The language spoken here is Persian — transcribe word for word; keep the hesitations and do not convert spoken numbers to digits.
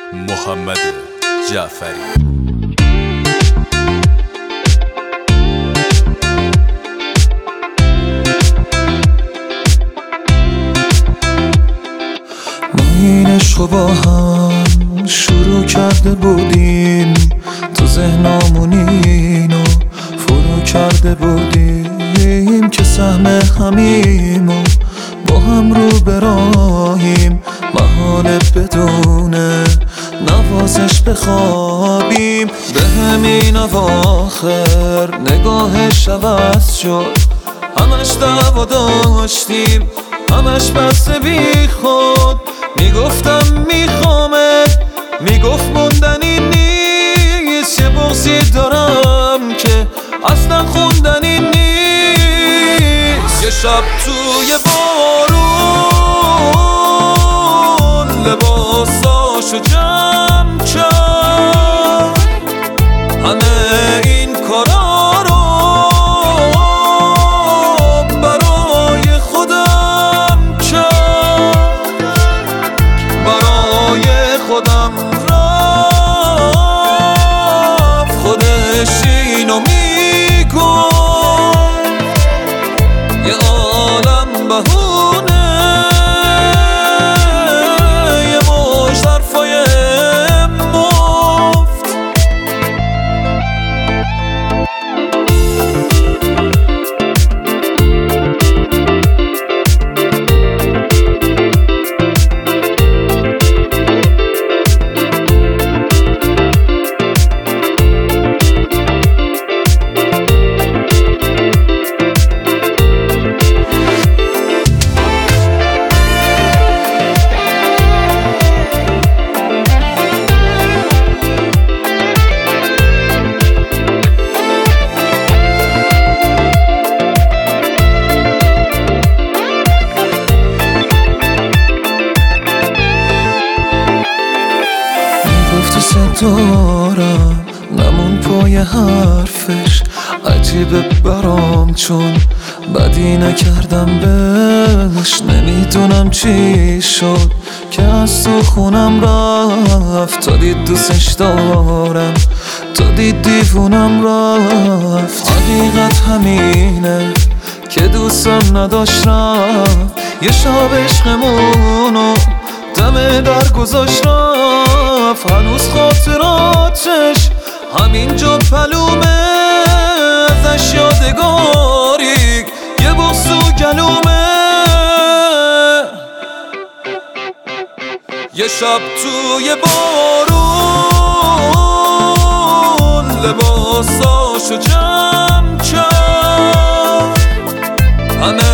محمد جعفری. این عشقو با هم شروع کرده بودیم، تو ذهنامون اینو فرو کرده بودیم که سهم همیم و با هم رو براهیم. محاله بدون نوازش بخوابیم. به همین اواخر نگاهش عوض شد، همش دعوا داشتیم، همش بس بی خود. میگفتم میخوامت، میگفت موندنی نیست. یه بغضی دارم که اصلا خوندنی نیست. یه شب توی بارون لباساشو جمع کرد، همه این کارا رو برای خودم کرد، برای خودم رفت. خودش اینو میگفت یه عالم بهونه، یه مشت حرفای مفت. دارم نمون پای حرفش، عجیبه برام چون بدی نکردم بهش. نمیدونم چی شد که از تو خونم رفت. تا دید دوستش دارم، تا دید دیوونم رفت. حقیقت همینه که دوستم نداشت رفت. یه شب عشقمونو دم در گذاشت رفت. هنوز خاطراتش همینجا پلومه، ازش یادگاری یه بغض و گلومه. یه شب توی بارون لباساشو جمع کرد، همه